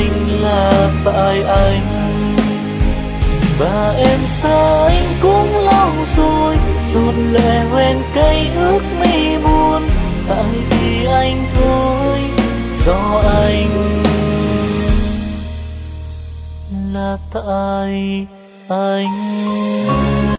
anh là tại anh. Và em xa anh cũng lâu rồi, ruột lệ hoen cây ước mi buồn. Tại vì anh thôi, do anh, là tại anh.